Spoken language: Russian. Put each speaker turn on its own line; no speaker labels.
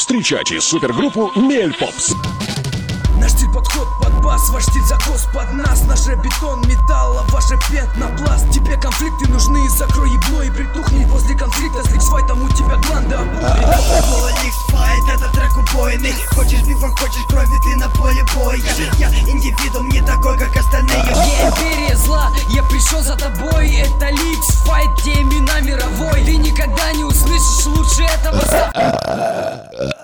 Встречайте супергруппу Мель Попс.
Наш стиль подход под бас, ваш стиль закос под нас. Наш рэп бетон, металл, а ваша пенопласт. Тебе конфликты нужны, закрой ебло и притухни. После конфликта с ликсфайтом у тебя гланды опухли.
Ликсфайт, это трек убойный. Хочешь бифа, хочешь крови, ты на поле боя. Я индивидуум, не такой, как остальные.
Я империя зла, я пришел за тобой. Это ликсфайт, те имена мировой. Ты никогда не услышишь лучше этого.